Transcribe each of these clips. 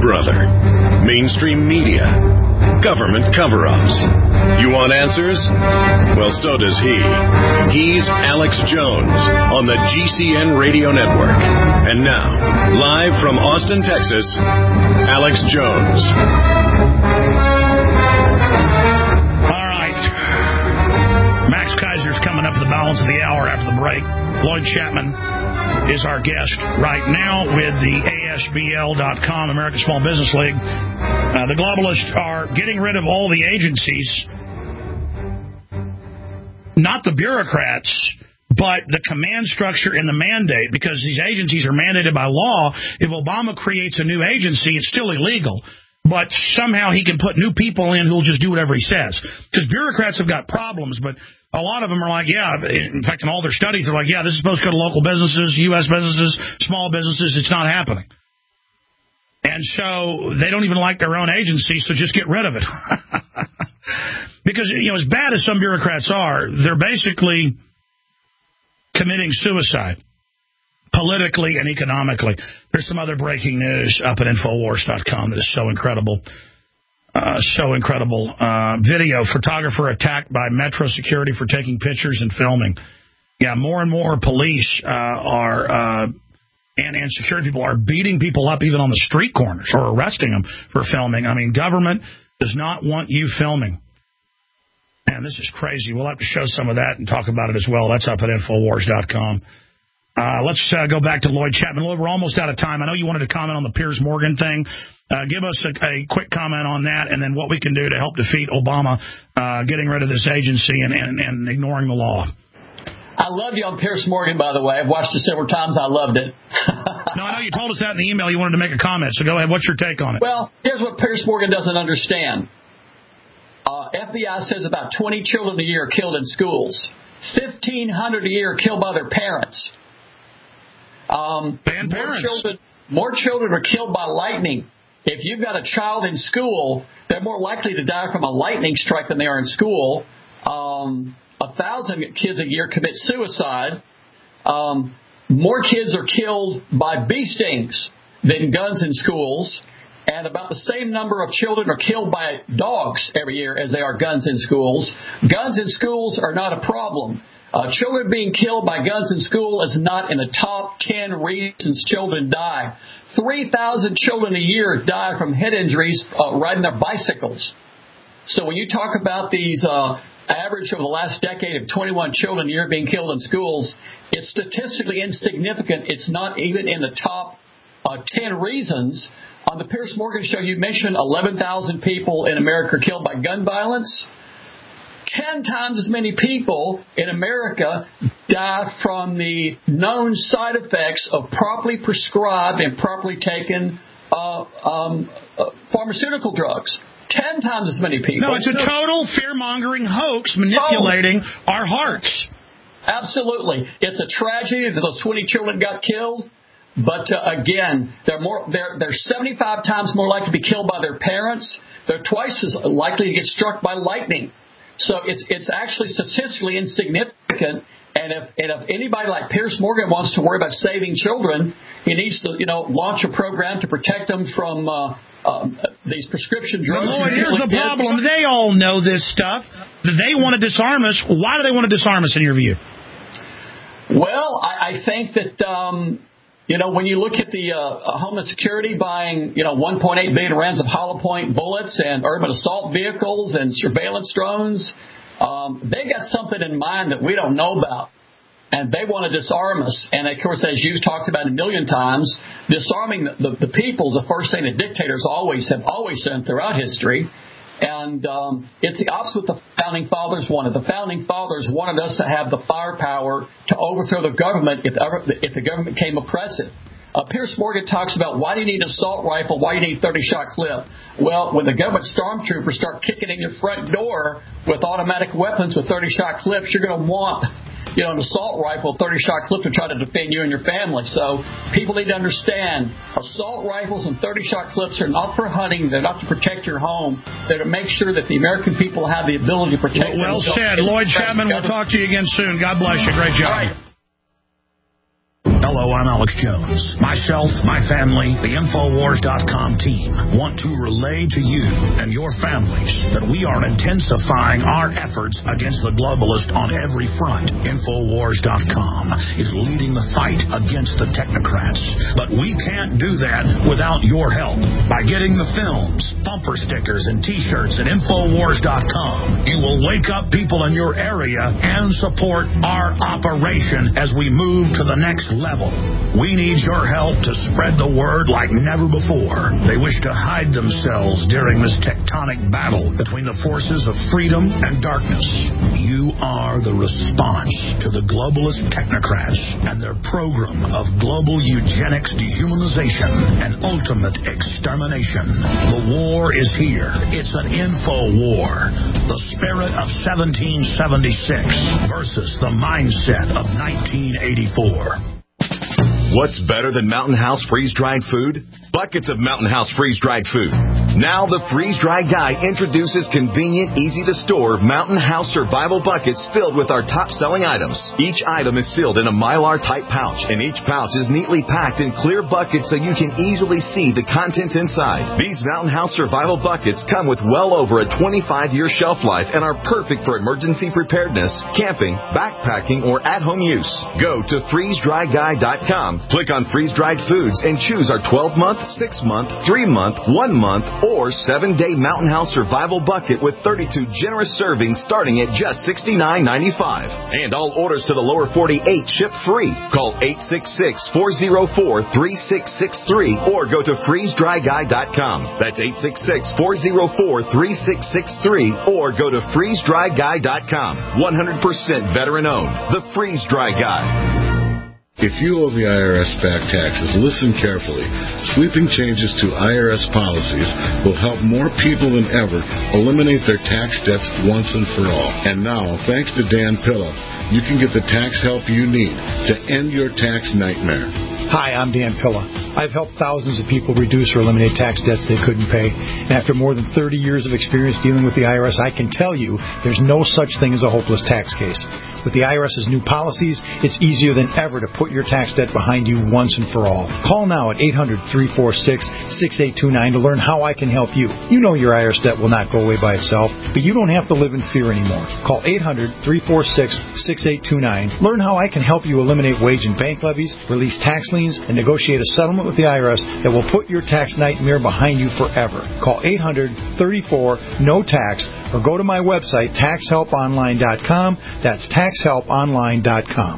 brother? Mainstream media? Government cover-ups? You want answers? Well, so does he. He's Alex Jones on the GCN Radio Network. And now, live from Austin, Texas, Alex Jones. All right. Max Kaiser's coming up at the balance of the hour after the break. Lloyd Chapman is our guest right now with the ASBL.com, American Small Business League. The globalists are getting rid of all the agencies, not the bureaucrats, but the command structure and the mandate, because these agencies are mandated by law. If Obama creates a new agency, it's still illegal. But somehow he can put new people in who'll just do whatever he says. Because bureaucrats have got problems, but a lot of them are like, yeah, in fact, in all their studies, they're like, yeah, this is supposed to go to local businesses, U.S. businesses, small businesses. It's not happening. And so they don't even like their own agency, so just get rid of it. Because, you know, as bad as some bureaucrats are, they're basically committing suicide, politically and economically. There's some other breaking news up at Infowars.com that is so incredible. Video, photographer attacked by Metro Security for taking pictures and filming. Yeah, more and more police and security people are beating people up even on the street corners or arresting them for filming. I mean, government does not want you filming. Man, this is crazy. We'll have to show some of that and talk about it as well. That's up at Infowars.com. Let's go back to Lloyd Chapman. Lloyd, we're almost out of time. I know you wanted to comment on the Piers Morgan thing. Give us a quick comment on that, and then what we can do to help defeat Obama getting rid of this agency and ignoring the law. I love you on Piers Morgan, by the way. I've watched it several times. I loved it. No, I know you told us that in the email. You wanted to make a comment, so go ahead. What's your take on it? Well, here's what Piers Morgan doesn't understand. FBI says about 20 children a year are killed in schools. 1,500 a year are killed by their parents. More children are killed by lightning. If you've got a child in school, they're more likely to die from a lightning strike than they are in school. 1,000 kids a year commit suicide. More kids are killed by bee stings than guns in schools. And about the same number of children are killed by dogs every year as they are guns in schools. Guns in schools are not a problem. Children being killed by guns in school is not in the top 10 reasons children die. 3,000 children a year die from head injuries riding their bicycles. So when you talk about these average over the last decade of 21 children a year being killed in schools, it's statistically insignificant. It's not even in the top 10 reasons. On the Piers Morgan show, you mentioned 11,000 people in America are killed by gun violence. 10 times as many people in America die from the known side effects of properly prescribed and properly taken pharmaceutical drugs. 10 times as many people. No, it's a total fear-mongering hoax manipulating our hearts. Absolutely. It's a tragedy that those 20 children got killed. But again, they're 75 times more likely to be killed by their parents. They're twice as likely to get struck by lightning. So it's actually statistically insignificant. And if anybody like Piers Morgan wants to worry about saving children, he needs to launch a program to protect them from these prescription drugs. Lord, here's the problem. They all know this stuff. They want to disarm us. Why do they want to disarm us, in your view? Well, I think that when you look at the Homeland Security buying, 1.8 billion rounds of hollow point bullets and urban assault vehicles and surveillance drones, they got something in mind that we don't know about. And they want to disarm us. And, of course, as you've talked about a million times, disarming the people is the first thing that dictators have always done throughout history. And it's the opposite what the Founding Fathers wanted. The Founding Fathers wanted us to have the firepower to overthrow the government if the government became oppressive. Piers Morgan talks about why do you need an assault rifle, why do you need 30-shot clip. Well, when the government stormtroopers start kicking in your front door with automatic weapons with 30-shot clips, you're going to want an assault rifle, 30-shot clip to try to defend you and your family. So people need to understand assault rifles and 30-shot clips are not for hunting. They're not to protect your home. They're to make sure that the American people have the ability to protect themselves. Well said. Lloyd Chapman, we'll talk to you again soon. God bless you. Great job. All right. Hello, I'm Alex Jones. Myself, my family, the Infowars.com team want to relay to you and your families that we are intensifying our efforts against the globalists on every front. Infowars.com is leading the fight against the technocrats. But we can't do that without your help. By getting the films, bumper stickers, and T-shirts at Infowars.com, you will wake up people in your area and support our operation as we move to the next level. We need your help to spread the word like never before. They wish to hide themselves during this tectonic battle between the forces of freedom and darkness. You are the response to the globalist technocrats and their program of global eugenics, dehumanization, and ultimate extermination. The war is here. It's an info war. The spirit of 1776 versus the mindset of 1984. What's better than Mountain House freeze-dried food? Buckets of Mountain House freeze-dried food. Now the freeze-dried guy introduces convenient, easy-to-store Mountain House survival buckets filled with our top-selling items. Each item is sealed in a Mylar-type pouch, and each pouch is neatly packed in clear buckets so you can easily see the contents inside. These Mountain House survival buckets come with well over a 25-year shelf life and are perfect for emergency preparedness, camping, backpacking, or at-home use. Go to freezedryguy.com. Click on freeze-dried foods and choose our 12-month, 6-month, 3-month, 1-month, or 7-day Mountain House survival bucket with 32 generous servings starting at just $69.95. And all orders to the lower 48 ship free. Call 866-404-3663 or go to freezedryguy.com. That's 866-404-3663 or go to freezedryguy.com. 100% veteran owned. The Freeze Dry Guy. If you owe the IRS back taxes, listen carefully. Sweeping changes to IRS policies will help more people than ever eliminate their tax debts once and for all. And now, thanks to Dan Pilla, you can get the tax help you need to end your tax nightmare. Hi, I'm Dan Pilla. I've helped thousands of people reduce or eliminate tax debts they couldn't pay. And after more than 30 years of experience dealing with the IRS, I can tell you there's no such thing as a hopeless tax case. With the IRS's new policies, it's easier than ever to put your tax debt behind you once and for all. Call now at 800-346-6829 to learn how I can help you. You know your IRS debt will not go away by itself, but you don't have to live in fear anymore. Call 800-346-6829. Learn how I can help you eliminate wage and bank levies, release tax liens, and negotiate a settlement with the IRS that will put your tax nightmare behind you forever. Call 800-34-NO-TAX or go to my website, taxhelponline.com. That's taxhelponline.com.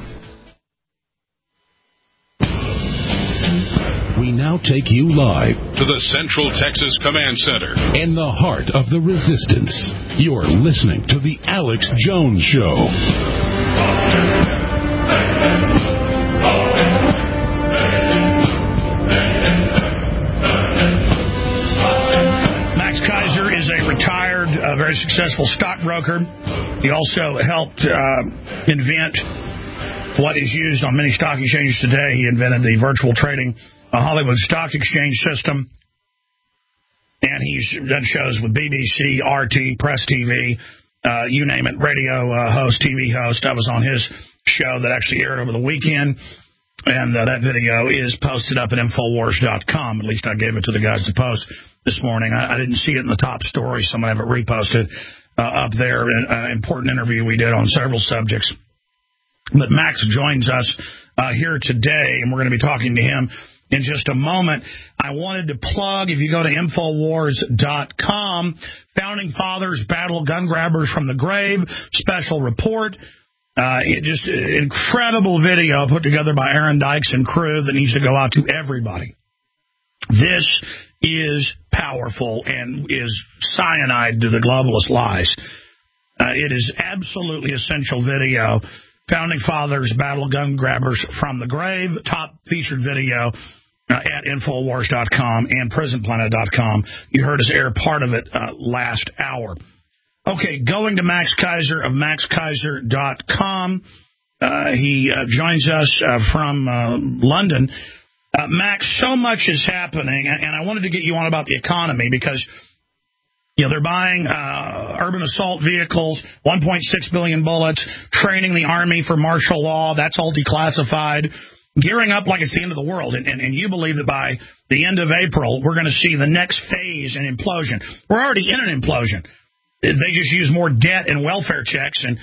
We now take you live to the Central Texas Command Center in the heart of the resistance. You're listening to The Alex Jones Show. Max Kaiser is a retired, very successful stockbroker. He also helped invent what is used on many stock exchanges today. He invented the virtual trading Hollywood Stock Exchange system. And he's done shows with BBC, RT, Press TV, you name it, radio host, TV host. I was on his show that actually aired over the weekend. And that video is posted up at Infowars.com. At least I gave it to the guys to post this morning. I didn't see it in the top story. Someone have it reposted up there. An important interview we did on several subjects. But Max joins us here today, and we're going to be talking to him in just a moment. I wanted to plug, if you go to Infowars.com, Founding Fathers Battle Gun Grabbers from the Grave, special report. Just incredible video put together by Aaron Dykes and crew that needs to go out to everybody. This is powerful and is cyanide to the globalist lies. It is absolutely essential video. Founding Fathers Battle Gun Grabbers from the Grave, top featured video at Infowars.com and PrisonPlanet.com. You heard us air part of it last hour. Okay, going to Max Kaiser of MaxKaiser.com. He joins us from London. Max, so much is happening, and I wanted to get you on about the economy because they're buying urban assault vehicles, 1.6 billion bullets, training the Army for martial law. That's all declassified. gearing up like it's the end of the world, and you believe that by the end of April, we're going to see the next phase, an implosion. We're already in an implosion. They just use more debt and welfare checks and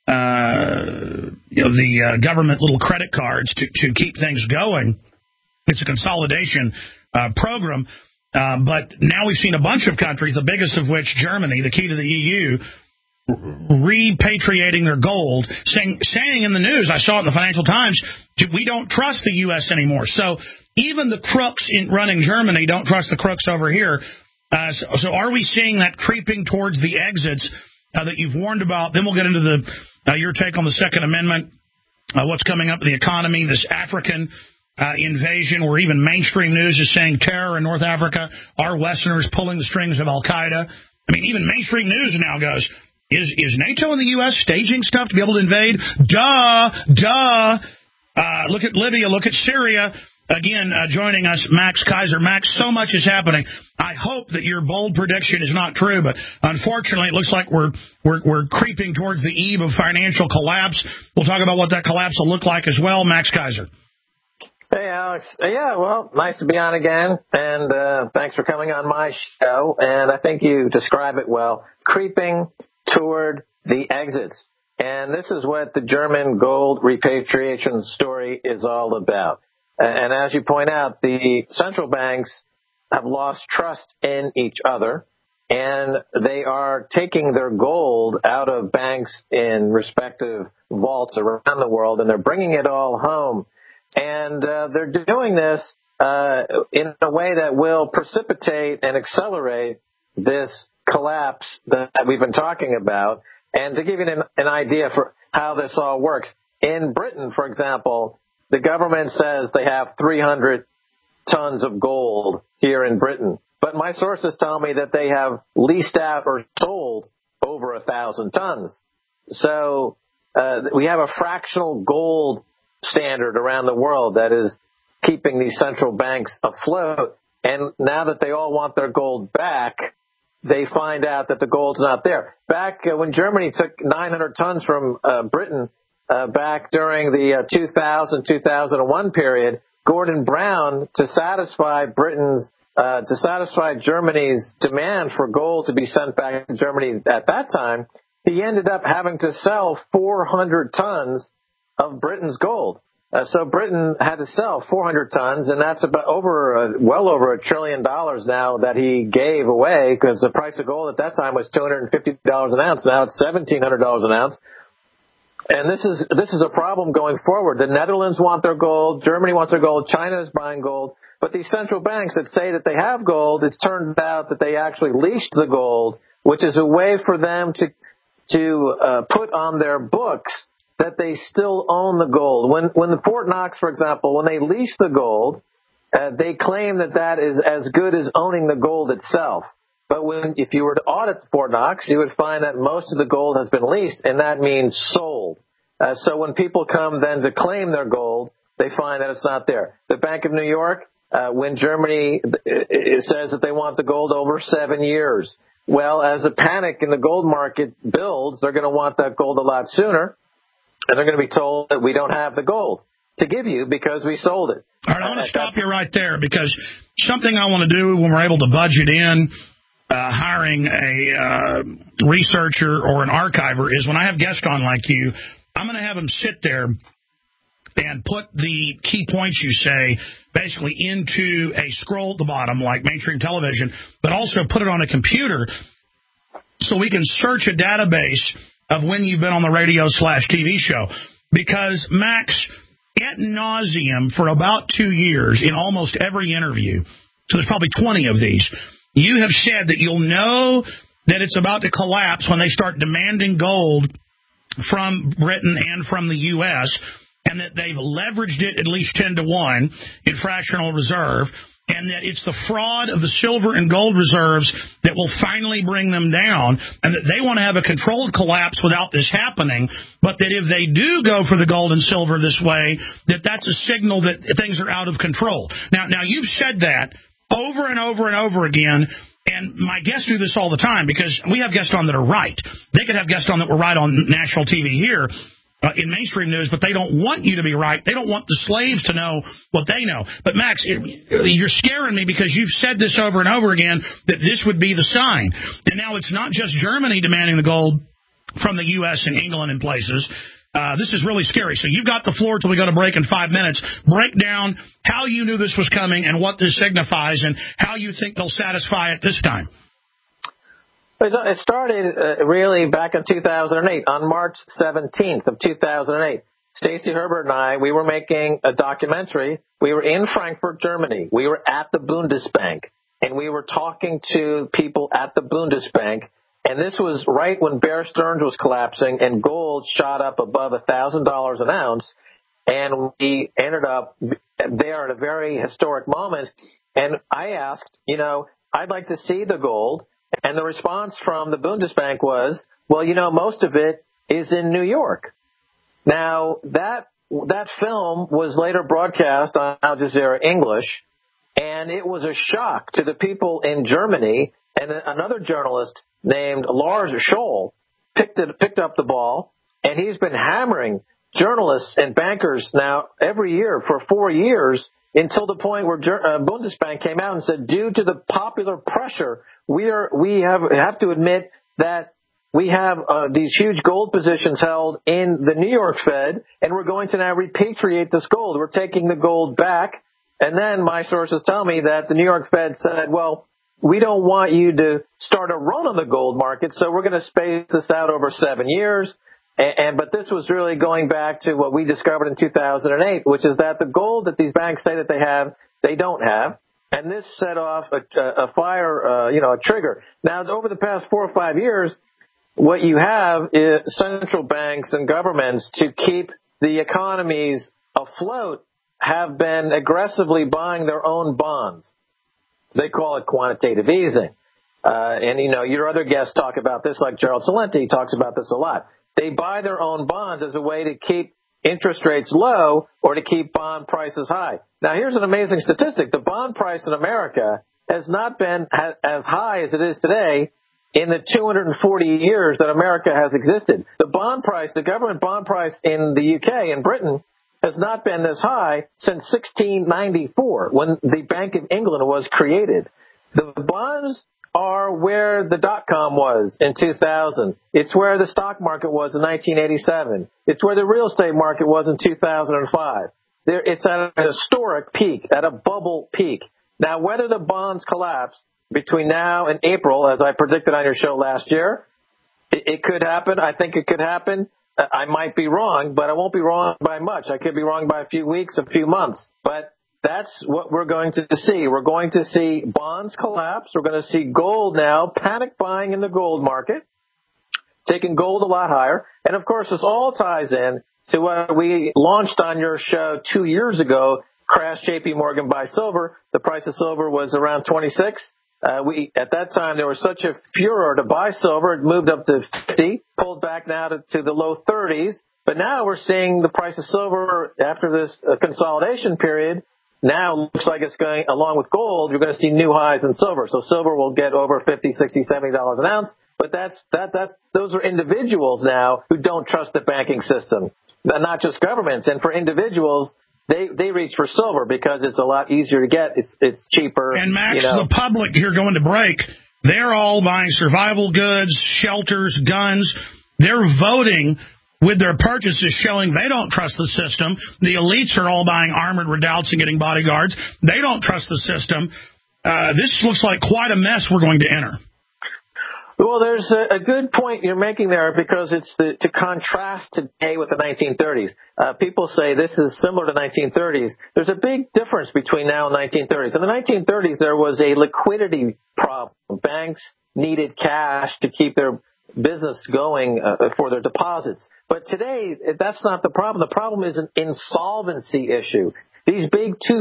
the government little credit cards to keep things going. It's a consolidation program. But now we've seen a bunch of countries, the biggest of which, Germany, the key to the EU, repatriating their gold, saying in the news, I saw it in the Financial Times, we don't trust the U.S. anymore. So even the crooks running Germany don't trust the crooks over here. So are we seeing that creeping towards the exits that you've warned about? Then we'll get into your take on the Second Amendment, what's coming up in the economy, this African invasion, where even mainstream news is saying terror in North Africa. Are Westerners pulling the strings of Al-Qaeda? I mean, even mainstream news now goes, is NATO and the U.S. staging stuff to be able to invade? Duh. Look at Libya. Look at Syria. Again, joining us, Max Keiser. Max, so much is happening. I hope that your bold prediction is not true, but unfortunately, it looks like we're creeping towards the eve of financial collapse. We'll talk about what that collapse will look like as well. Max Keiser. Hey, Alex. Yeah, well, nice to be on again, and thanks for coming on my show. And I think you describe it well, creeping toward the exits. And this is what the German gold repatriation story is all about. And as you point out, the central banks have lost trust in each other, and they are taking their gold out of banks in respective vaults around the world, and they're bringing it all home. And they're doing this in a way that will precipitate and accelerate this collapse that we've been talking about. And to give you an idea for how this all works, in Britain, for example, the government says they have 300 tons of gold here in Britain. But my sources tell me that they have leased out or sold over 1,000 tons. So we have a fractional gold standard around the world that is keeping these central banks afloat. And now that they all want their gold back, they find out that the gold's not there. Back when Germany took 900 tons from Britain back during the 2000-2001 period, Gordon Brown, to satisfy Germany's demand for gold to be sent back to Germany at that time, he ended up having to sell 400 tons of Britain's gold. So Britain had to sell 400 tons, and that's about well over $1 trillion now that he gave away, because the price of gold at that time was $250 an ounce. Now it's $1,700 an ounce. And this is a problem going forward. The Netherlands want their gold, Germany wants their gold, China is buying gold. But these central banks that say that they have gold, it's turned out that they actually leased the gold, which is a way for them to put on their books that they still own the gold. When the Fort Knox, for example, when they lease the gold, they claim that is as good as owning the gold itself. But if you were to audit Fort Knox, you would find that most of the gold has been leased, and that means sold. So when people come then to claim their gold, they find that it's not there. The Bank of New York, when Germany says that they want the gold over 7 years, well, as the panic in the gold market builds, they're going to want that gold a lot sooner. And they're going to be told that we don't have the gold to give you because we sold it. All right, I want to stop you right there, because something I want to do when we're able to budget in hiring a researcher or an archiver is, when I have guests on like you, I'm going to have them sit there and put the key points you say basically into a scroll at the bottom like mainstream television, but also put it on a computer so we can search a database of when you've been on the radio/TV show. Because, Max, ad nauseum for about 2 years in almost every interview, so there's probably 20 of these, you have said that you'll know that it's about to collapse when they start demanding gold from Britain and from the U.S., and that they've leveraged it at least 10 to 1 in fractional reserve, and that it's the fraud of the silver and gold reserves that will finally bring them down, and that they want to have a controlled collapse without this happening, but that if they do go for the gold and silver this way, that's a signal that things are out of control. Now you've said that over and over and over again, and my guests do this all the time, because we have guests on that are right. They could have guests on that were right on national TV here, in mainstream news, but they don't want you to be right. They don't want the slaves to know what they know. But, Max, you're scaring me because you've said this over and over again, that this would be the sign. And now it's not just Germany demanding the gold from the U.S. and England and places. This is really scary. So you've got the floor till we go to break in 5 minutes. Break down how you knew this was coming and what this signifies and how you think they'll satisfy it this time. It started really back in 2008, on March 17th of 2008. Stacey Herbert and I, we were making a documentary. We were in Frankfurt, Germany. We were at the Bundesbank, and we were talking to people at the Bundesbank. And this was right when Bear Stearns was collapsing and gold shot up above $1,000 an ounce. And we ended up there at a very historic moment. And I asked, I'd like to see the gold. And the response from the Bundesbank was, well, most of it is in New York. Now, that film was later broadcast on Al Jazeera English, and it was a shock to the people in Germany. And another journalist named Lars Scholl picked up the ball, and he's been hammering journalists and bankers now every year for 4 years, until the point where Bundesbank came out and said, due to the popular pressure, we have to admit that we have these huge gold positions held in the New York Fed, and we're going to now repatriate this gold. We're taking the gold back. And then my sources tell me that the New York Fed said, well, we don't want you to start a run on the gold market, so we're going to space this out over 7 years. But this was really going back to what we discovered in 2008, which is that the gold that these banks say that they have, they don't have. And this set off a fire, a trigger. Now, over the past 4 or 5 years, what you have is central banks and governments, to keep the economies afloat, have been aggressively buying their own bonds. They call it quantitative easing. And your other guests talk about this, like Gerald Celente talks about this a lot. They buy their own bonds as a way to keep interest rates low or to keep bond prices high. Now, here's an amazing statistic. The bond price in America has not been as high as it is today in the 240 years that America has existed. The bond price, the government bond price in the UK and Britain, has not been this high since 1694, when the Bank of England was created. The bonds are where the dot-com was in 2000. It's where the stock market was in 1987. It's where the real estate market was in 2005. It's at a historic peak, at a bubble peak. Now, whether the bonds collapse between now and April, as I predicted on your show last year, it could happen. I think it could happen. I might be wrong, but I won't be wrong by much. I could be wrong by a few weeks, a few months. But that's what we're going to see. We're going to see bonds collapse. We're going to see gold now, panic buying in the gold market, taking gold a lot higher. And, of course, this all ties in to what we launched on your show 2 years ago, Crash JP Morgan Buy Silver. The price of silver was around 26. At that time, there was such a furor to buy silver. It moved up to 50, pulled back now to the low 30s. But now we're seeing the price of silver after this consolidation period. Now looks like it's going, along with gold, you're going to see new highs in silver. So silver will get over $50, $60, $70 an ounce. But those are individuals now who don't trust the banking system, not just governments. And for individuals, they reach for silver because it's a lot easier to get. It's cheaper. And Max, the public here going to break, they're all buying survival goods, shelters, guns. They're voting with their purchases, showing they don't trust the system. The elites are all buying armored redoubts and getting bodyguards. They don't trust the system. This looks like quite a mess we're going to enter. Well, there's a good point you're making there, because it's to contrast today with the 1930s. People say this is similar to 1930s. There's a big difference between now and 1930s. In the 1930s, there was a liquidity problem. Banks needed cash to keep their business going for their deposits. But today, that's not the problem. The problem is an insolvency issue. These big too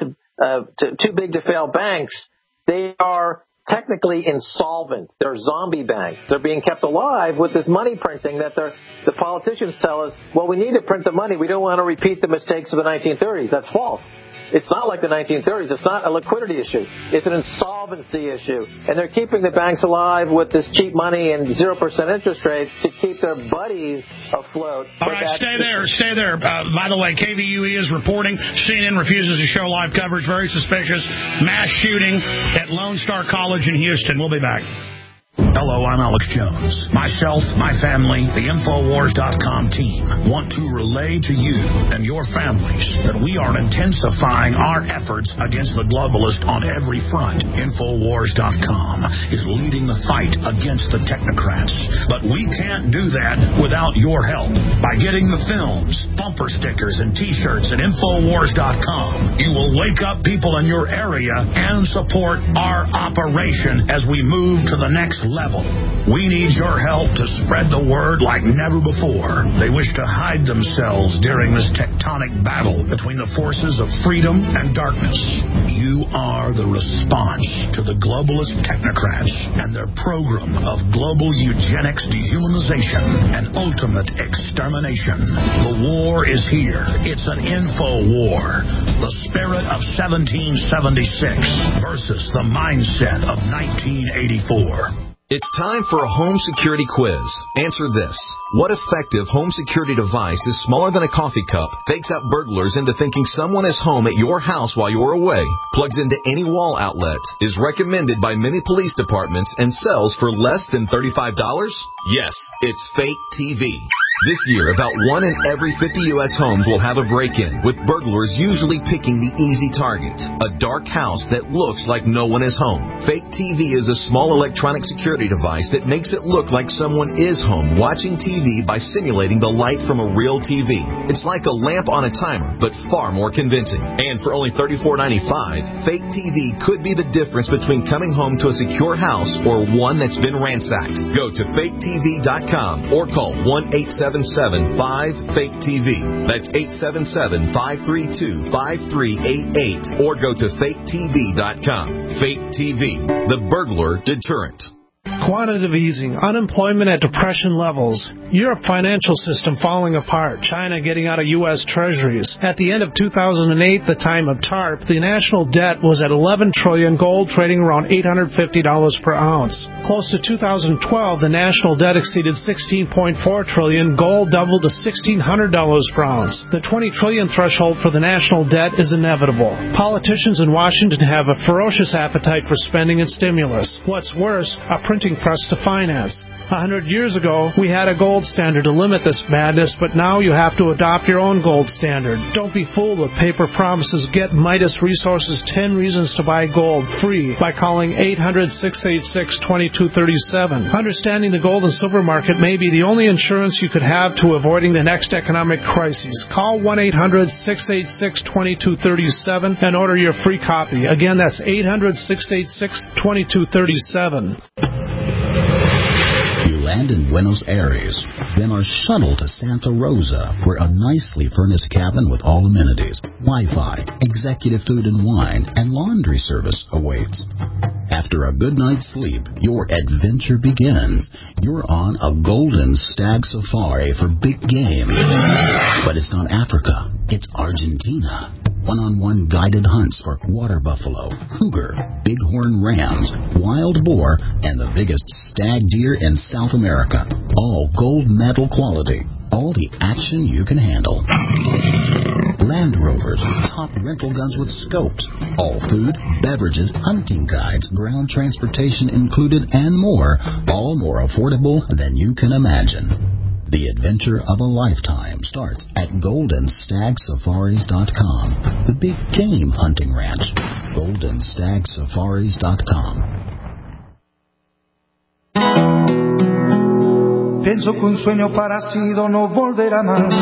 big to fail banks, they are technically insolvent. They're zombie banks. They're being kept alive with this money printing that the politicians tell us, well, we need to print the money. We don't want to repeat the mistakes of the 1930s. That's false. It's not like the 1930s. It's not a liquidity issue. It's an insolvency issue. And they're keeping the banks alive with this cheap money and 0% interest rates to keep their buddies afloat. All right, stay there. By the way, KVUE is reporting CNN refuses to show live coverage. Very suspicious. Mass shooting at Lone Star College in Houston. We'll be back. Hello, I'm Alex Jones. Myself, my family, the Infowars.com team want to relay to you and your families that we are intensifying our efforts against the globalist on every front. Infowars.com is leading the fight against the technocrats. But we can't do that without your help. By getting the films, bumper stickers, and T-shirts at Infowars.com, you will wake up people in your area and support our operation as we move to the next level. We need your help to spread the word like never before. They wish to hide themselves during this tectonic battle between the forces of freedom and darkness. You are the response to the globalist technocrats and their program of global eugenics, dehumanization, and ultimate extermination. The war is here. It's an info war. The spirit of 1776 versus the mindset of 1984. It's time for a home security quiz. Answer this. What effective home security device is smaller than a coffee cup, fakes out burglars into thinking someone is home at your house while you're away, plugs into any wall outlet, is recommended by many police departments, and sells for less than $35? Yes, it's Fake TV. This year, about 1 in every 50 U.S. homes will have a break-in, with burglars usually picking the easy target, a dark house that looks like no one is home. Fake TV is a small electronic security device that makes it look like someone is home watching TV by simulating the light from a real TV. It's like a lamp on a timer, but far more convincing. And for only $34.95, Fake TV could be the difference between coming home to a secure house or one that's been ransacked. Go to faketv.com or call 1-877-5-FAKE-TV. That's 877-532-5388. Or go to faketv.com. Fake TV, the burglar deterrent. Quantitative easing, unemployment at depression levels, Europe financial system falling apart, China getting out of U.S. treasuries. At the end of 2008, the time of TARP, the national debt was at $11 trillion, gold trading around $850 per ounce. Close to 2012, the national debt exceeded $16.4 trillion, gold doubled to $1,600 per ounce. The $20 trillion threshold for the national debt is inevitable. Politicians in Washington have a ferocious appetite for spending and stimulus. What's worse, a printing press to finance. 100 years ago, we had a gold standard to limit this madness, but now you have to adopt your own gold standard. Don't be fooled with paper promises. Get Midas Resources 10 Reasons to Buy Gold free by calling 800-686-2237. Understanding the gold and silver market may be the only insurance you could have to avoiding the next economic crisis. Call 1-800-686-2237 and order your free copy. Again, that's 800-686-2237. Land in Buenos Aires, then are shuttled to Santa Rosa, where a nicely furnished cabin with all amenities, Wi-Fi, executive food and wine, and laundry service awaits. After a good night's sleep, your adventure begins. You're on a golden stag safari for big game. But it's not Africa, it's Argentina. One-on-one guided hunts for water buffalo, cougar, bighorn rams, wild boar, and the biggest stag deer in South America. All gold medal quality. All the action you can handle. Land Rovers, top rental guns with scopes. All food, beverages, hunting guides, ground transportation included, and more. All more affordable than you can imagine. The adventure of a lifetime starts at GoldenStagSafaris.com. The big game hunting ranch. GoldenStagSafaris.com. Pienso que un sueño parecido no volverá más.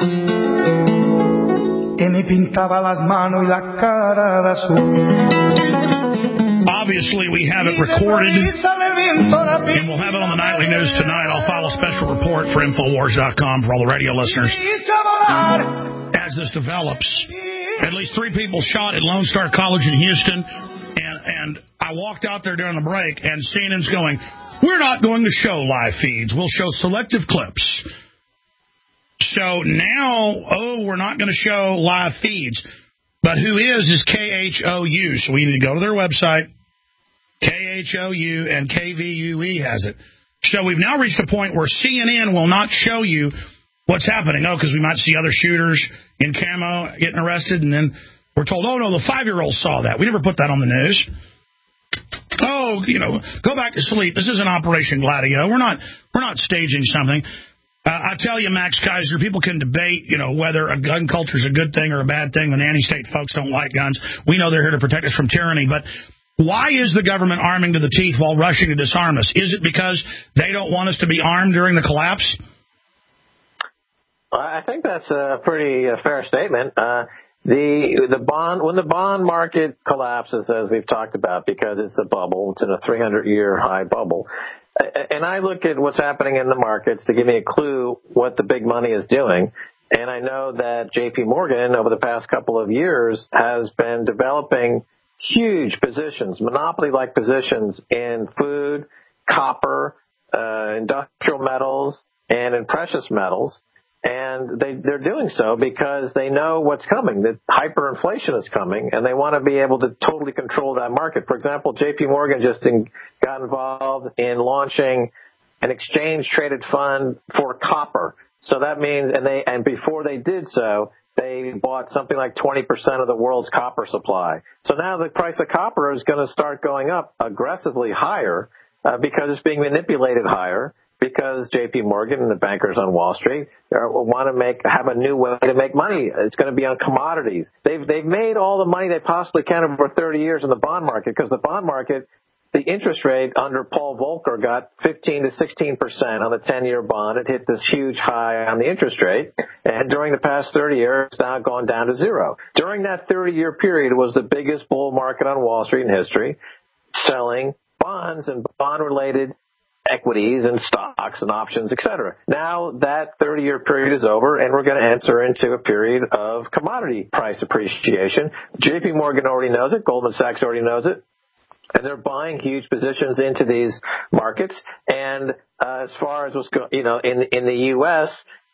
Que me pintaba las manos y la cara de azul. Obviously, we have it recorded, and we'll have it on the nightly news tonight. I'll file a special report for Infowars.com for all the radio listeners. As this develops, at least 3 people shot at Lone Star College in Houston, and I walked out there during the break, and CNN's going, we're not going to show live feeds. We'll show selective clips. So now, we're not going to show live feeds. But But who is KHOU. So we need to go to their website, KHOU, and KVUE has it. So we've now reached a point where CNN will not show you what's happening. Oh, because we might see other shooters in camo getting arrested, and then we're told, oh, no, the 5-year-old saw that. We never put that on the news. Oh, go back to sleep. This isn't Operation Gladio. We're not staging something. I tell you, Max Kaiser, people can debate, whether a gun culture is a good thing or a bad thing. The nanny-state folks don't like guns. We know they're here to protect us from tyranny. But why is the government arming to the teeth while rushing to disarm us? Is it because they don't want us to be armed during the collapse? I think that's a pretty fair statement. When the bond market collapses, as we've talked about, because it's a bubble, it's in a 300-year high bubble. And I look at what's happening in the markets to give me a clue what the big money is doing. And I know that J.P. Morgan, over the past couple of years, has been developing huge positions, monopoly-like positions in food, copper, industrial metals, and in precious metals. And they're doing so because they know what's coming, that hyperinflation is coming, and they want to be able to totally control that market. For example, J.P. Morgan just got involved in launching an exchange-traded fund for copper. So that means, and before they did so, they bought something like 20% of the world's copper supply. So now the price of copper is going to start going up aggressively higher because it's being manipulated higher. Because J.P. Morgan and the bankers on Wall Street want to have a new way to make money. It's going to be on commodities. They've made all the money they possibly can over 30 years in the bond market, because the bond market, the interest rate under Paul Volcker got 15 to 16% on the 10-year bond. It hit this huge high on the interest rate, and during the past 30 years, it's now gone down to zero. During that 30-year period, it was the biggest bull market on Wall Street in history, selling bonds and bond-related equities and stocks and options, etc. Now that 30-year period is over, and we're going to enter into a period of commodity price appreciation. J.P. Morgan already knows it. Goldman Sachs already knows it. And they're buying huge positions into these markets. And as far as what's in the U.S.,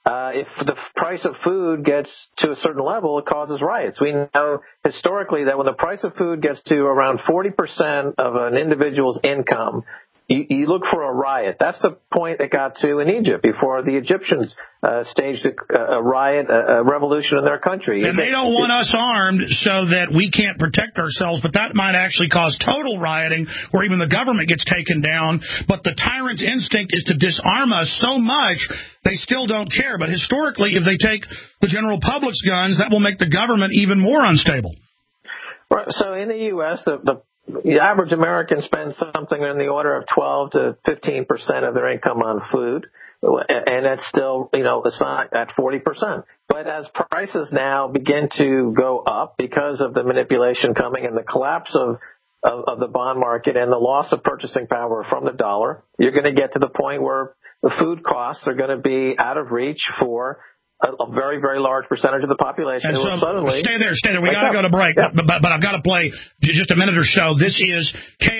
if the price of food gets to a certain level, it causes riots. We know historically that when the price of food gets to around 40% of an individual's income, you look for a riot. That's the point it got to in Egypt before the Egyptians staged a riot, a revolution in their country. And they don't want us armed so that we can't protect ourselves, but that might actually cause total rioting where even the government gets taken down. But the tyrant's instinct is to disarm us so much they still don't care. But historically, if they take the general public's guns, that will make the government even more unstable. Right. So in the U.S., the average American spends something in the order of 12 to 15% of their income on food, and that's still, it's not at 40%. But as prices now begin to go up because of the manipulation coming and the collapse of the bond market and the loss of purchasing power from the dollar, you're going to get to the point where the food costs are going to be out of reach for a very, very large percentage of the population. And so stay there. We got to go to break, yeah. but I've got to play just a minute or so. This is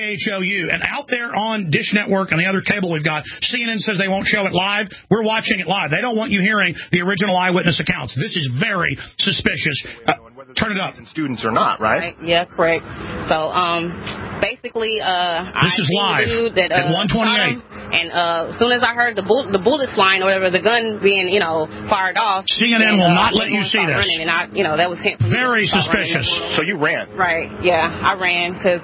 KHOU, and out there on Dish Network and the other cable we've got, CNN says they won't show it live. We're watching it live. They don't want you hearing the original eyewitness accounts. This is very suspicious. Turn it up. Students or not, right? Yeah, correct. So, basically, this is live that, at 1:28. And as soon as I heard the bullets flying or whatever, the gun being, fired off. CNN will not let you see this. Running, and that was very suspicious. So you ran? Right. Yeah, I ran because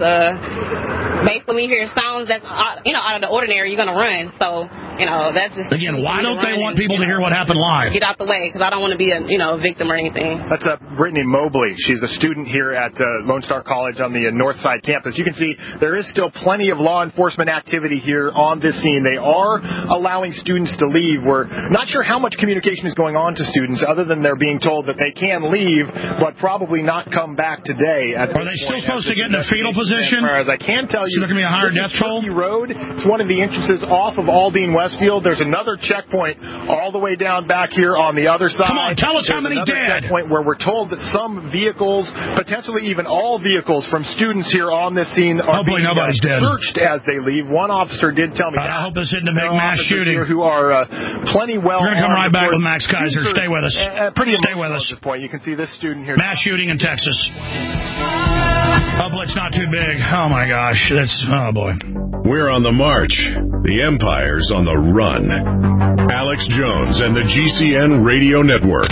basically when you hear sounds that's out of the ordinary, you're gonna run. So that's just again. Why don't they want people to hear what happened live? Get out the way, because I don't want to be a victim or anything. That's Brittany Mobley. She's a student here at Lone Star College on the Northside campus. You can see there is still plenty of law enforcement activity here on this scene. They are allowing students to leave. We're not sure how much communication is going on to students other than they're being told that they can leave, but probably not come back today. Are they still supposed to get in a fetal position? As I can tell you, so there can be a higher death toll? Turkey Road. It's one of the entrances off of Aldine West. Westfield. There's another checkpoint all the way down back here on the other side. Come on, tell us how many dead. Checkpoint where we're told that some vehicles, potentially even all vehicles from students here on this scene are being searched as they leave. One officer did tell me that. I hope this isn't a big mass shooting. Who are plenty well. We're going to come right back with Max Kaiser. Stay with us. Stay with us. At this point, you can see this student here. Mass shooting in Texas. Hopefully it's not too big. Oh my gosh, oh boy. We're on the march. The empire's on the run. Alex Jones and the GCN Radio Network.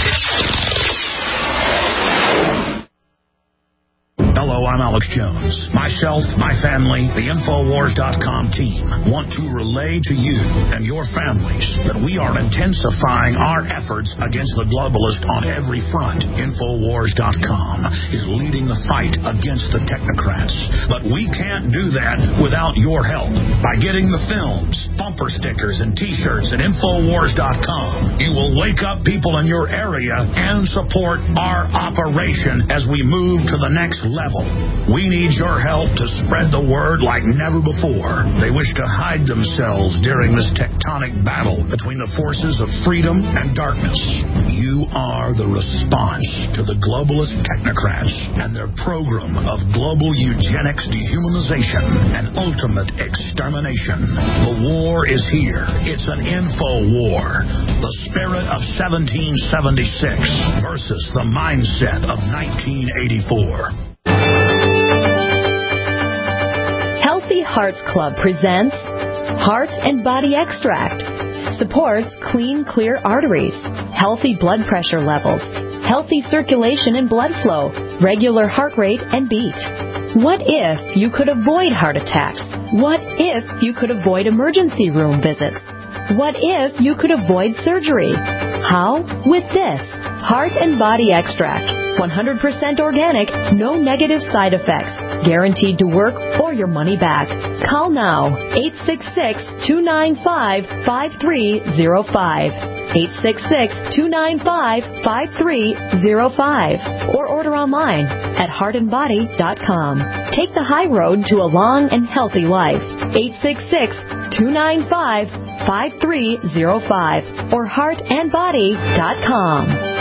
Hello, I'm Alex Jones. Myself, my family, the Infowars.com team want to relay to you and your families that we are intensifying our efforts against the globalist on every front. Infowars.com is leading the fight against the technocrats. But we can't do that without your help. By getting the films, bumper stickers, and T-shirts at Infowars.com, you will wake up people in your area and support our operation as we move to the next level. We need your help to spread the word like never before. They wish to hide themselves during this tectonic battle between the forces of freedom and darkness. You are the response to the globalist technocrats and their program of global eugenics, dehumanization, and ultimate extermination. The war is here. It's an info war. The spirit of 1776 versus the mindset of 1984. Healthy Hearts Club presents Heart and Body Extract. Supports clean, clear arteries, healthy blood pressure levels, healthy circulation and blood flow, regular heart rate and beat. What if you could avoid heart attacks? What if you could avoid emergency room visits? What if you could avoid surgery? How? With this Heart and Body Extract. 100% organic, no negative side effects. Guaranteed to work or your money back. Call now. 866-295-5305. 866-295-5305. Or order online at heartandbody.com. Take the high road to a long and healthy life. 866-295-5305 or heartandbody.com.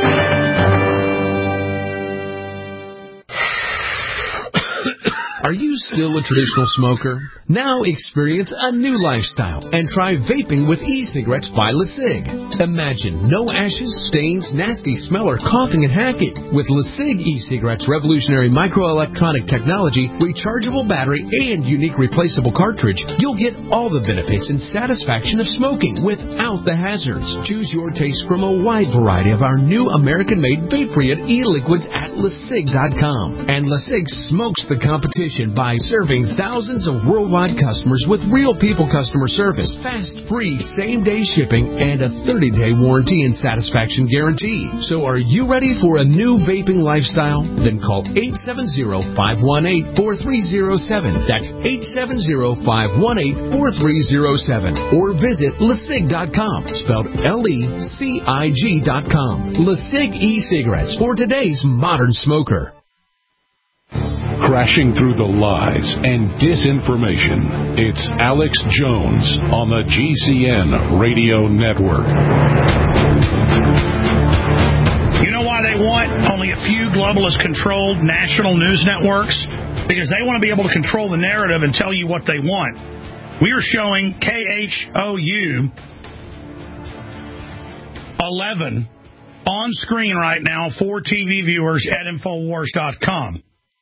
Are you still a traditional smoker? Now experience a new lifestyle and try vaping with e-cigarettes by LeSig. Imagine no ashes, stains, nasty smell, or coughing and hacking. With LeSig e-cigarettes' revolutionary microelectronic technology, rechargeable battery, and unique replaceable cartridge, you'll get all the benefits and satisfaction of smoking without the hazards. Choose your taste from a wide variety of our new American-made vape-free e-liquids at LeSig.com. And LeSig smokes the competition by serving thousands of worldwide customers with real people customer service, fast, free, same-day shipping, and a 30-day warranty and satisfaction guarantee. So are you ready for a new vaping lifestyle? Then call 870-518-4307. That's 870-518-4307. Or visit LeSig.com, spelled LECIG.com. LeSig e-cigarettes for today's modern smoker. Crashing through the lies and disinformation, it's Alex Jones on the GCN Radio Network. You know why they want only a few globalist-controlled national news networks? Because they want to be able to control the narrative and tell you what they want. We are showing KHOU 11 on screen right now for TV viewers at Infowars.com.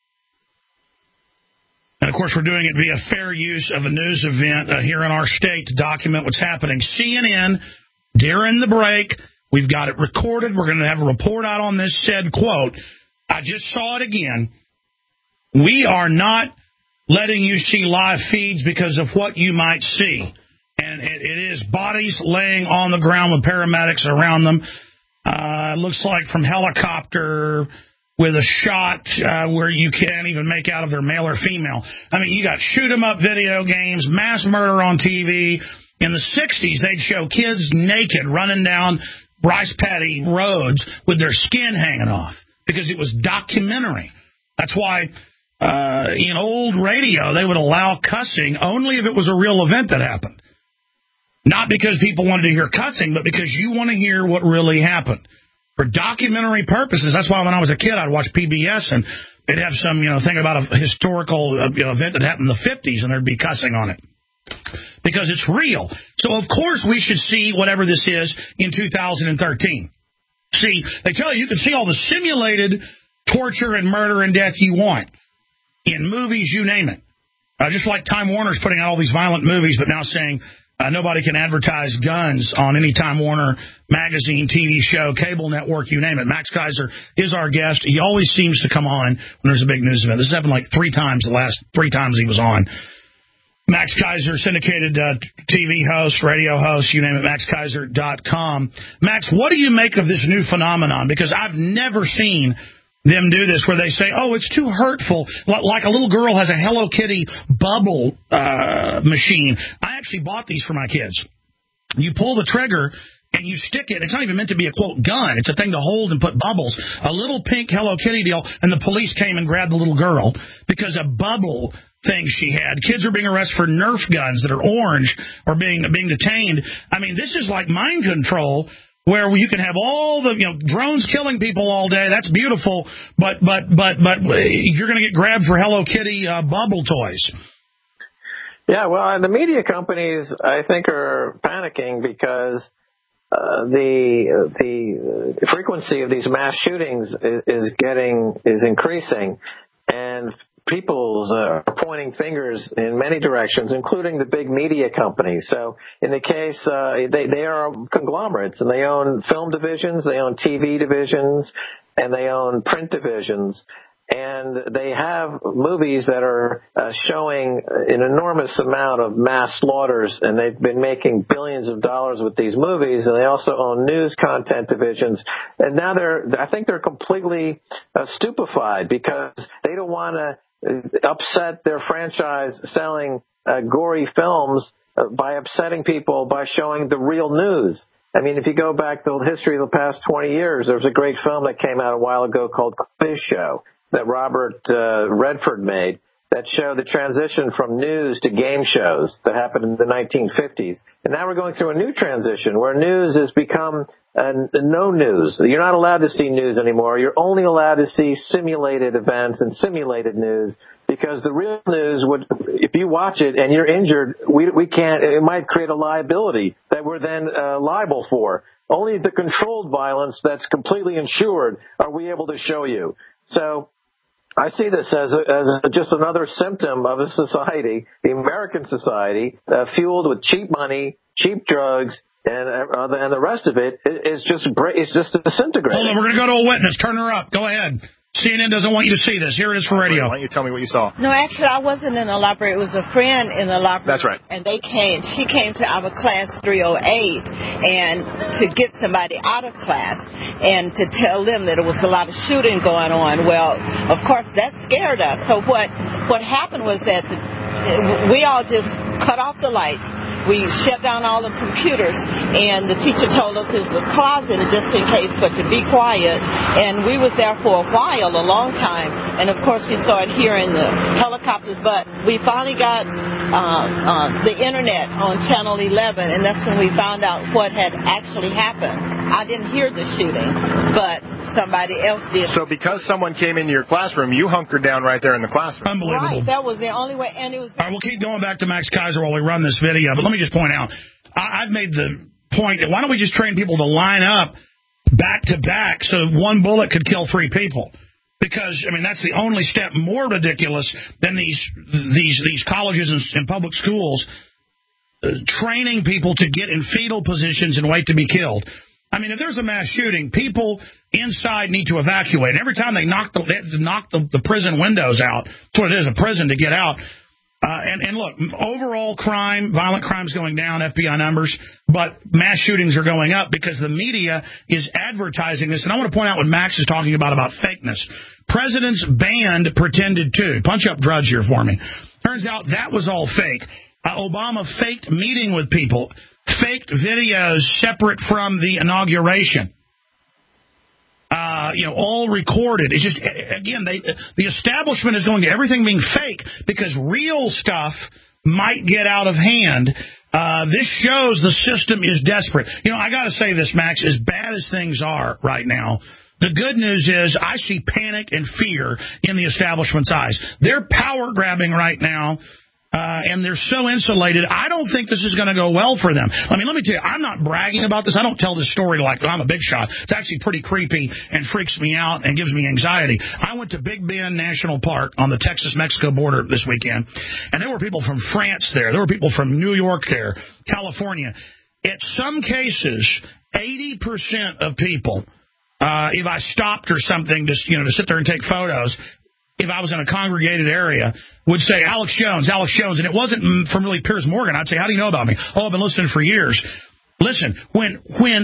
And, of course, we're doing it via fair use of a news event here in our state to document what's happening. CNN, during the break, we've got it recorded. We're going to have a report out on this said quote. I just saw it again. We are not letting you see live feeds because of what you might see. And it is bodies laying on the ground with paramedics around them. It looks like from helicopter with a shot where you can't even make out if they're male or female. I mean, you got shoot-'em-up video games, mass murder on TV. In the 60s, they'd show kids naked running down rice paddy roads with their skin hanging off because it was documentary. That's why in old radio, they would allow cussing only if it was a real event that happened. Not because people wanted to hear cussing, but because you want to hear what really happened. For documentary purposes, that's why when I was a kid, I'd watch PBS, and they'd have some, thing about a historical event that happened in the 50s, and there'd be cussing on it. Because it's real. So, of course, we should see whatever this is in 2013. See, they tell you can see all the simulated torture and murder and death you want. In movies, you name it. Just like Time Warner's putting out all these violent movies, but now saying nobody can advertise guns on any Time Warner magazine, TV show, cable network, you name it. Max Kaiser is our guest. He always seems to come on when there's a big news event. This happened like 3 times, the last 3 times he was on. Max Kaiser, syndicated TV host, radio host, you name it, maxkaiser.com. Max, what do you make of this new phenomenon? Because I've never seen them do this where they say, oh, it's too hurtful, like a little girl has a Hello Kitty bubble machine. I actually bought these for my kids. You pull the trigger and you stick it. It's not even meant to be a, quote, gun. It's a thing to hold and put bubbles. A little pink Hello Kitty deal, and the police came and grabbed the little girl because a bubble thing she had. Kids are being arrested for Nerf guns that are orange or being detained. I mean, this is like mind control where you can have all the drones killing people all day. That's beautiful, but you're going to get grabbed for Hello Kitty bubble toys. Yeah, well, the media companies, I think, are panicking because the frequency of these mass shootings is increasing, and people are pointing fingers in many directions, including the big media companies. So in the case, they are conglomerates, and they own film divisions, they own TV divisions, and they own print divisions. And they have movies that are showing an enormous amount of mass slaughters, and they've been making billions of dollars with these movies. And they also own news content divisions. And now I think they're completely stupefied because they don't want to upset their franchise selling gory films by upsetting people by showing the real news. I mean, if you go back to the history of the past 20 years, there was a great film that came out a while ago called Quiz Show that Robert Redford made that showed the transition from news to game shows that happened in the 1950s. And now we're going through a new transition where news has become no news. You're not allowed to see news anymore. You're only allowed to see simulated events and simulated news because the real news would, if you watch it and you're injured, we can't, it might create a liability that we're then liable for. Only the controlled violence that's completely insured are we able to show you. So I see this as just another symptom of a society, the American society, fueled with cheap money, cheap drugs, and the rest of it is just disintegrating. Hold on, we're going to go to a witness. Turn her up. Go ahead. CNN doesn't want you to see this. Here it is for radio. Why don't you tell me what you saw? No, actually, I wasn't in the library. It was a friend in the library. That's right. And she came to our class 308 and to get somebody out of class and to tell them that there was a lot of shooting going on. Well, of course, that scared us. So what happened was that we all just cut off the lights. We shut down all the computers, and the teacher told us it was a closet just in case, but to be quiet. And we was there for a while, a long time. And, of course, we started hearing the helicopters, but we finally got the Internet on Channel 11, and that's when we found out what had actually happened. I didn't hear the shooting, but somebody else did. So because someone came into your classroom, you hunkered down right there in the classroom. Unbelievable. Right, that was the only way. And it was. All right, we'll keep going back to Max Kaiser while we run this video, but let me just point out, I've made the point, why don't we just train people to line up back to back so one bullet could kill 3 people? Because, I mean, that's the only step more ridiculous than these colleges and public schools training people to get in fetal positions and wait to be killed. I mean, if there's a mass shooting, people inside need to evacuate. And every time they knock the prison windows out, that's what it is, a prison to get out. And look, overall crime, violent crimes going down, FBI numbers, but mass shootings are going up because the media is advertising this. And I want to point out what Max is talking about fakeness. President's band pretended to. Punch up Drudge here for me. Turns out that was all fake. Obama faked meeting with people, faked videos separate from the inauguration. All recorded. It's just, again, the establishment is going to everything being fake because real stuff might get out of hand. This shows the system is desperate. I got to say this, Max, as bad as things are right now, the good news is I see panic and fear in the establishment's eyes. They're power grabbing right now. And they're so insulated, I don't think this is going to go well for them. I mean, let me tell you, I'm not bragging about this. I don't tell this story like I'm a big shot. It's actually pretty creepy and freaks me out and gives me anxiety. I went to Big Bend National Park on the Texas-Mexico border this weekend, and there were people from France there. There were people from New York there, California. In some cases, 80% of people, if I stopped or something to sit there and take photos, if I was in a congregated area, would say, Alex Jones. And it wasn't from really Piers Morgan. I'd say, how do you know about me? Oh, I've been listening for years. Listen, when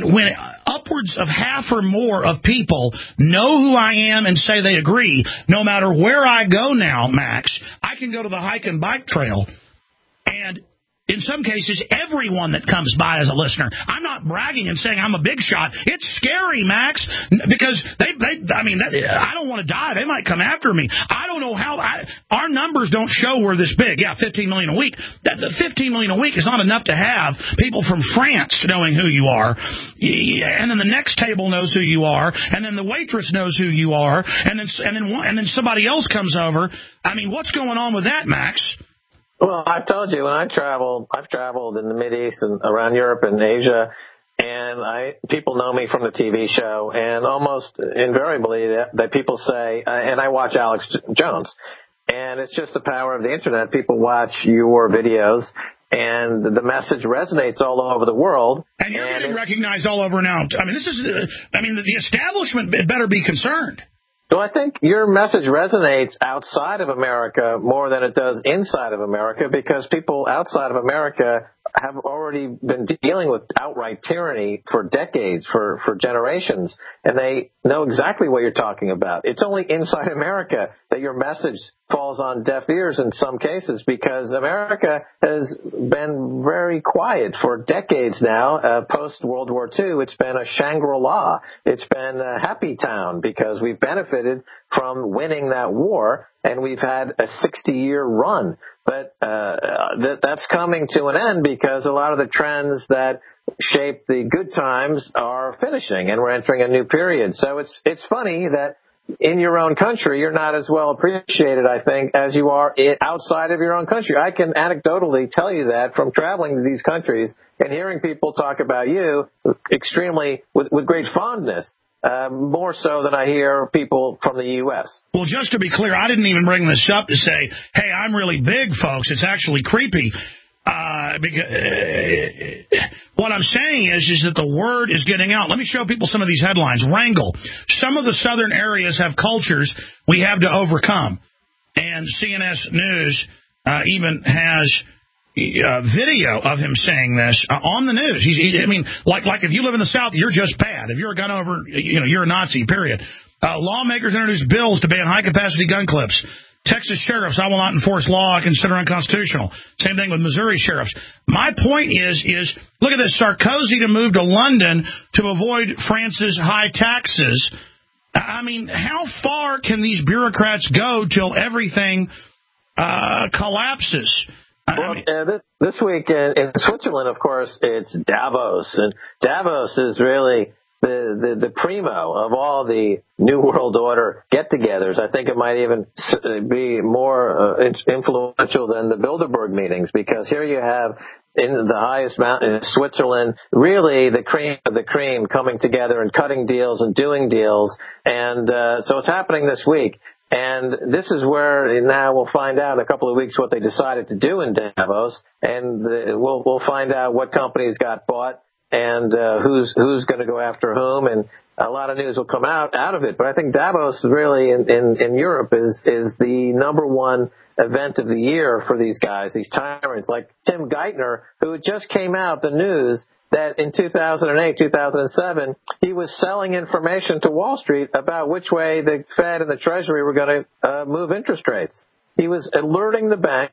upwards of half or more of people know who I am and say they agree, no matter where I go now, Max, I can go to the hike and bike trail, and in some cases, everyone that comes by is a listener. I'm not bragging and saying I'm a big shot. It's scary, Max, because I don't want to die. They might come after me. I don't know how. Our numbers don't show we're this big. Yeah, 15 million a week. The 15 million a week is not enough to have people from France knowing who you are, and then the next table knows who you are, and then the waitress knows who you are, and then somebody else comes over. I mean, what's going on with that, Max? Well, I've told you, when I've traveled in the Mideast and around Europe and Asia, and people know me from the TV show, and almost invariably that people say, and I watch Alex Jones, and it's just the power of the Internet. People watch your videos, and the message resonates all over the world. And you're getting recognized all over now. I mean, the establishment better be concerned. So I think your message resonates outside of America more than it does inside of America, because people outside of America have already been dealing with outright tyranny for decades, for generations, and they know exactly what you're talking about. It's only inside America that your message falls on deaf ears in some cases, because America has been very quiet for decades now. Post-World War II, it's been a Shangri-La. It's been a happy town because we've benefited from winning that war, and we've had a 60-year run. But that's coming to an end because a lot of the trends that shaped the good times are finishing, and we're entering a new period. So it's funny that in your own country, you're not as well appreciated, I think, as you are outside of your own country. I can anecdotally tell you that from traveling to these countries and hearing people talk about you extremely with great fondness. More so than I hear people from the U.S. Well, just to be clear, I didn't even bring this up to say, hey, I'm really big, folks. It's actually creepy. What I'm saying is that the word is getting out. Let me show people some of these headlines. Wrangell. Some of the southern areas have cultures we have to overcome. And CNS News even has video of him saying this on the news. Like if you live in the South, you're just bad. If you're a gun over, you're a Nazi, period. Lawmakers introduce bills to ban high-capacity gun clips. Texas sheriffs, I will not enforce law I consider unconstitutional. Same thing with Missouri sheriffs. My point is look at this. Sarkozy to move to London to avoid France's high taxes. I mean, how far can these bureaucrats go till everything collapses? This week in Switzerland, of course, it's Davos, and Davos is really the primo of all the New World Order get-togethers. I think it might even be more influential than the Bilderberg meetings, because here you have in the highest mountain in Switzerland, really the cream of the cream coming together and cutting deals and doing deals, and so it's happening this week. And this is where now we'll find out in a couple of weeks what they decided to do in Davos, and we'll find out what companies got bought and who's going to go after whom, and a lot of news will come out of it. But I think Davos really in Europe is the number one event of the year for these guys, these tyrants like Tim Geithner, who just came out the news that in 2008, 2007, he was selling information to Wall Street about which way the Fed and the Treasury were going to move interest rates. He was alerting the banks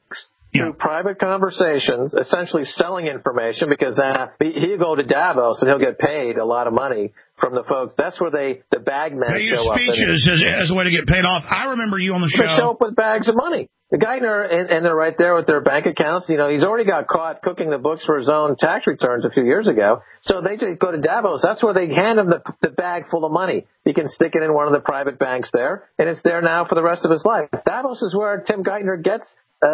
through private conversations, essentially selling information, because he'll go to Davos and he'll get paid a lot of money from the folks. That's where the bag men they use show up. Speeches as a way to get paid off. I remember you on the show. They show up with bags of money. The Geithner, and they're right there with their bank accounts. He's already got caught cooking the books for his own tax returns a few years ago. So they just go to Davos. That's where they hand him the bag full of money. He can stick it in one of the private banks there, and it's there now for the rest of his life. Davos is where Tim Geithner gets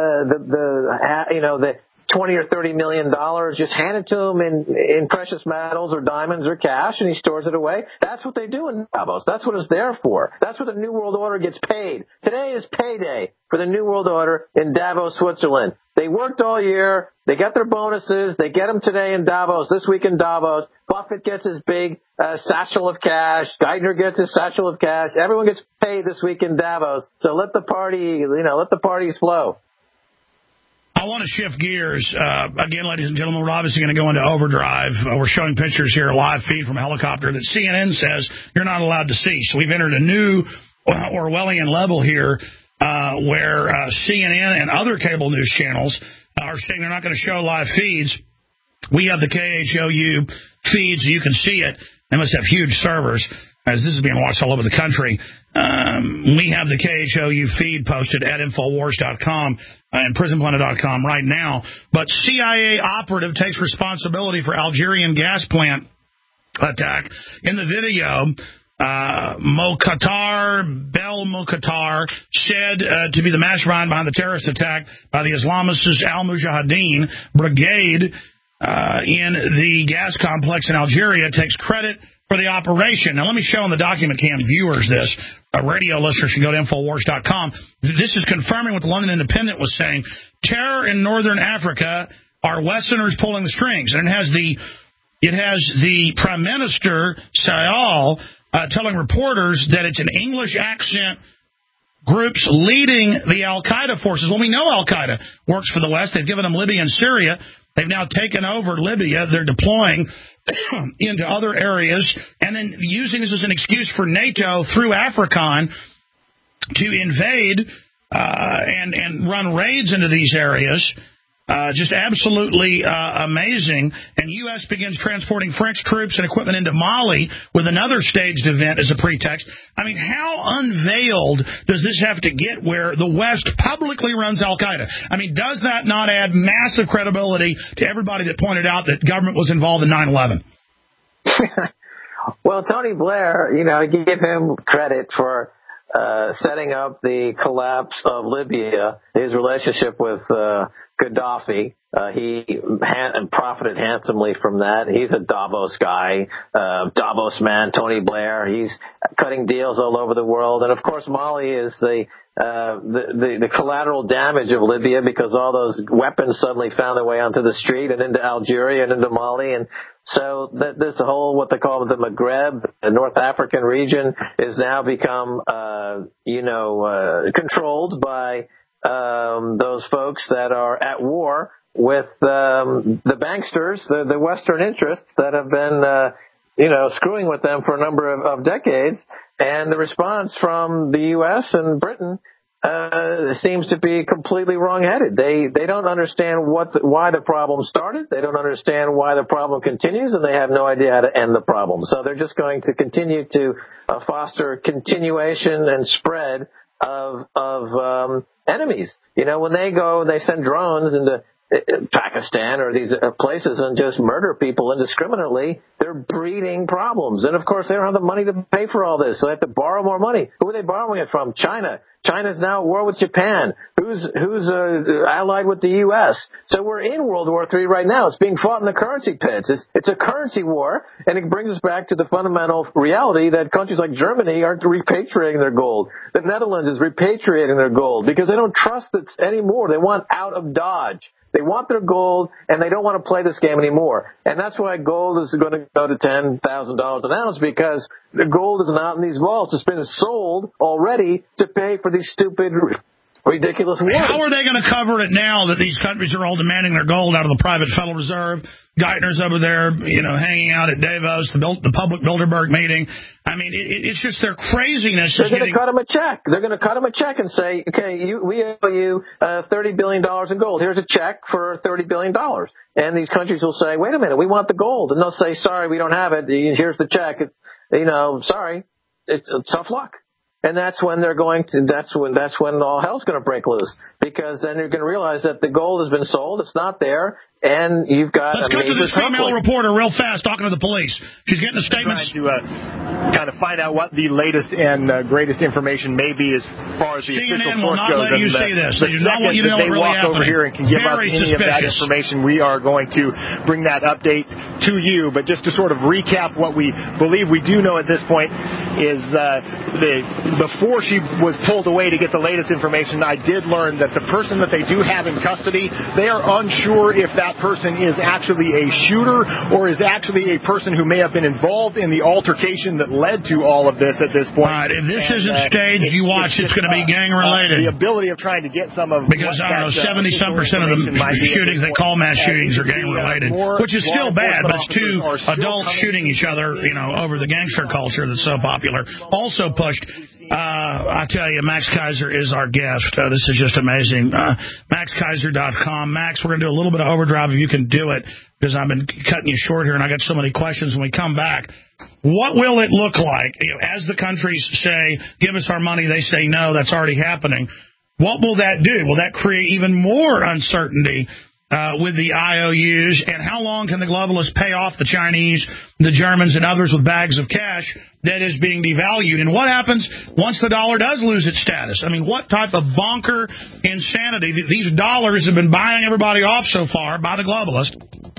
the $20 or $30 million, just hand it to him in precious metals or diamonds or cash, and he stores it away. That's what they do in Davos. That's what it's there for. That's where the New World Order gets paid. Today is payday for the New World Order in Davos, Switzerland. They worked all year. They got their bonuses. They get them today in Davos, this week in Davos. Buffett gets his big satchel of cash. Geithner gets his satchel of cash. Everyone gets paid this week in Davos. So let the parties flow. I want to shift gears. Again, ladies and gentlemen, we're obviously going to go into overdrive. We're showing pictures here, a live feed from a helicopter that CNN says you're not allowed to see. So we've entered a new Orwellian level here where CNN and other cable news channels are saying they're not going to show live feeds. We have the KHOU feed, so you can see it. They must have huge servers, as this is being watched all over the country. We have the KHOU feed posted at Infowars.com and PrisonPlanet.com right now. But CIA operative takes responsibility for Algerian gas plant attack. In the video, Belmokhtar said to be the mastermind behind the terrorist attack by the Islamist Al-Mujahideen brigade in the gas complex in Algeria, takes credit for the operation. Now, let me show on the document cam viewers this. Radio listeners can go to Infowars.com. This is confirming what the London Independent was saying. Terror in northern Africa are Westerners pulling the strings. And it has the Prime Minister, Sayal, telling reporters that it's an English accent groups leading the Al-Qaeda forces. Well, we know Al-Qaeda works for the West. They've given them Libya and Syria. They've now taken over Libya. They're deploying into other areas and then using this as an excuse for NATO through AFRICON to invade and run raids into these areas. Just absolutely amazing. And U.S. begins transporting French troops and equipment into Mali with another staged event as a pretext. I mean, how unveiled does this have to get where the West publicly runs Al-Qaeda? I mean, does that not add massive credibility to everybody that pointed out that government was involved in 9/11? Well, Tony Blair, give him credit for setting up the collapse of Libya, his relationship with Gaddafi. He profited handsomely from that. He's a Davos guy, Davos man, Tony Blair. He's cutting deals all over the world. And, of course, Mali is the collateral damage of Libya because all those weapons suddenly found their way onto the street and into Algeria and into Mali. And so this whole, what they call the Maghreb, the North African region, is now become, controlled by those folks that are at war with the banksters, the Western interests that have been, screwing with them for a number of decades. And the response from the U.S. and Britain seems to be completely wrong-headed. They don't understand why the problem started. They don't understand why the problem continues, and they have no idea how to end the problem. So they're just going to continue to foster continuation and spread of enemies. When they send drones into Pakistan or these places and just murder people indiscriminately, they're breeding problems. And, of course, they don't have the money to pay for all this, so they have to borrow more money. Who are they borrowing it from? China. China's now at war with Japan, who's allied with the U.S. So we're in World War III right now. It's being fought in the currency pits. It's a currency war, and it brings us back to the fundamental reality that countries like Germany aren't repatriating their gold. The Netherlands is repatriating their gold because they don't trust it anymore. They want out of Dodge. They want their gold, and they don't want to play this game anymore. And that's why gold is going to go to $10,000 an ounce, because the gold is not in these vaults. It's been sold already to pay for these stupid ridiculous war. How are they going to cover it now that these countries are all demanding their gold out of the private Federal Reserve? Geithner's over there, hanging out at Davos, the public Bilderberg meeting. I mean, it's just their craziness. They're going to cut them a check. They're going to cut them a check and say, okay, we owe you $30 billion in gold. Here's a check for $30 billion. And these countries will say, wait a minute, we want the gold. And they'll say, sorry, we don't have it. Here's the check. Sorry, it's tough luck. And that's when that's when all hell's going to break loose, because then you're going to realize that the gold has been sold. It's not there. And you've got Let's cut to this female reporter real fast talking to the police. She's getting a statement. Trying to kind of find out what the latest and greatest information may be as far as the official source goes. CNN will not let you see this. They do not want you to know what really happened. Over here and can give us any of that information, we are going to bring that update to you. But just to sort of recap what we believe we do know at this point is before she was pulled away to get the latest information, I did learn that the person that they do have in custody, they are unsure if that person is actually a shooter or is actually a person who may have been involved in the altercation that led to all of this at this point. Right. If this isn't staged, you watch, it's going to be gang-related. The ability of trying to get some of... Because, 70-some% of the shootings they call mass shootings are gang-related, which is still bad, but it's two adults shooting each other, over the gangster culture that's so popular. Also pushed... I tell you, Max Keiser is our guest. This is just amazing. MaxKeiser.com. Max, we're going to do a little bit of overdrive if you can do it, because I've been cutting you short here, and I got so many questions when we come back. What will it look like? As the countries say, give us our money, they say no, that's already happening. What will that do? Will that create even more uncertainty with the IOUs, and how long can the globalists pay off the Chinese, the Germans, and others with bags of cash that is being devalued? And what happens once the dollar does lose its status? I mean, what type of bonker insanity? These dollars have been buying everybody off so far by the globalists.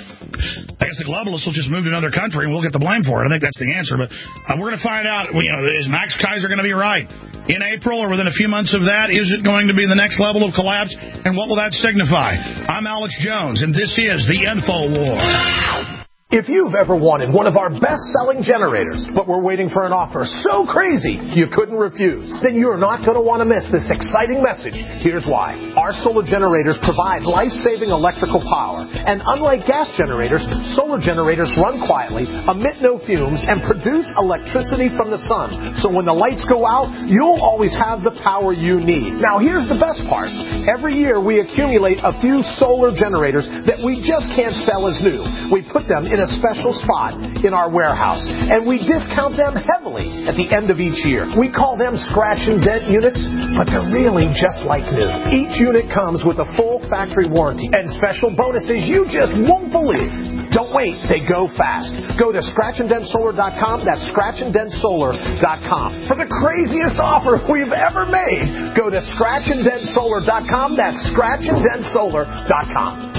I guess the globalists will just move to another country and we'll get the blame for it. I think that's the answer. But we're going to find out, is Max Keiser going to be right? In April or within a few months of that, is it going to be the next level of collapse? And what will that signify? I'm Alex Jones, and this is the Info War. If you've ever wanted one of our best-selling generators, but were waiting for an offer so crazy you couldn't refuse, then you're not going to want to miss this exciting message. Here's why. Our solar generators provide life-saving electrical power. And unlike gas generators, solar generators run quietly, emit no fumes, and produce electricity from the sun. So when the lights go out, you'll always have the power you need. Now, here's the best part. Every year, we accumulate a few solar generators that we just can't sell as new. We put them in a special spot in our warehouse, and we discount them heavily at the end of each year. We call them scratch and dent units, but they're really just like new. Each unit comes with a full factory warranty and special bonuses you just won't believe. Don't wait, they go fast. Go to scratchanddentsolar.com. That's scratchanddentsolar.com. For the craziest offer we've ever made, go to scratchanddentsolar.com. That's scratchanddentsolar.com.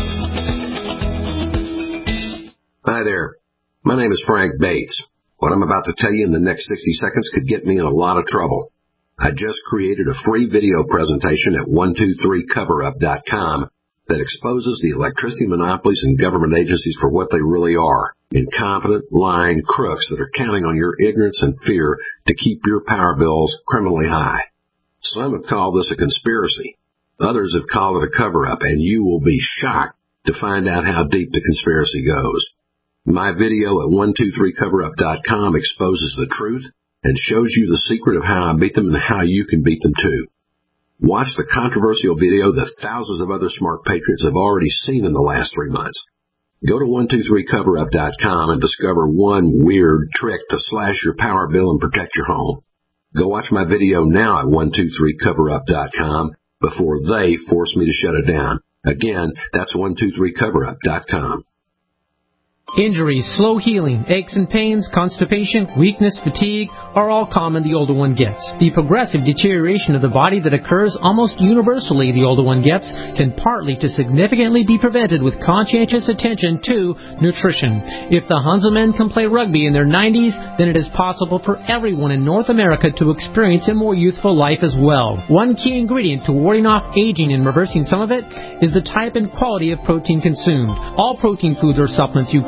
Hi there. My name is Frank Bates. What I'm about to tell you in the next 60 seconds could get me in a lot of trouble. I just created a free video presentation at 123coverup.com that exposes the electricity monopolies and government agencies for what they really are: incompetent, lying crooks that are counting on your ignorance and fear to keep your power bills criminally high. Some have called this a conspiracy. Others have called it a cover-up, and you will be shocked to find out how deep the conspiracy goes. My video at 123coverup.com exposes the truth and shows you the secret of how I beat them and how you can beat them too. Watch the controversial video that thousands of other smart patriots have already seen in the last 3 months. Go to 123coverup.com and discover one weird trick to slash your power bill and protect your home. Go watch my video now at 123coverup.com before they force me to shut it down. Again, that's 123coverup.com. Injuries, slow healing, aches and pains, constipation, weakness, fatigue are all common the older one gets. The progressive deterioration of the body that occurs almost universally the older one gets can partly to significantly be prevented with conscientious attention to nutrition. If the Hanselmen can play rugby in their 90s, then it is possible for everyone in North America to experience a more youthful life as well. One key ingredient to warding off aging and reversing some of it is the type and quality of protein consumed. All protein foods or supplements you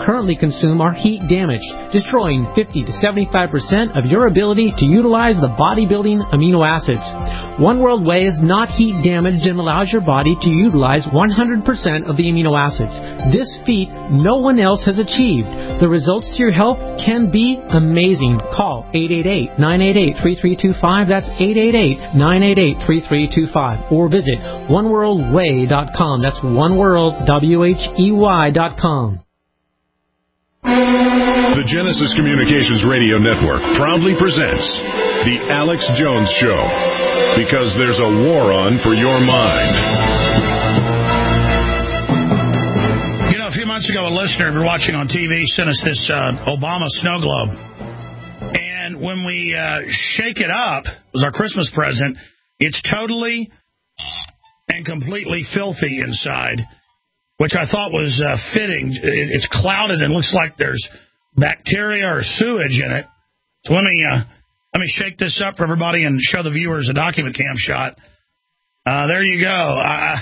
currently consume are heat damaged, destroying 50 to 75% of your ability to utilize the bodybuilding amino acids. One World Whey is not heat damaged and allows your body to utilize 100% of the amino acids. This feat no one else has achieved. The results to your health can be amazing. Call 888-988-3325. That's 888-988-3325. Or visit oneworldwhey.com. That's oneworld.com. The Genesis Communications Radio Network proudly presents The Alex Jones Show, because there's a war on for your mind. You know, a few months ago, a listener we were watching on TV sent us this Obama snow globe. And when we shake it up, it was our Christmas present, it's totally and completely filthy inside, which I thought was fitting. It's clouded and looks like there's bacteria or sewage in it. So let me shake this up for everybody and show the viewers a document cam shot. There you go.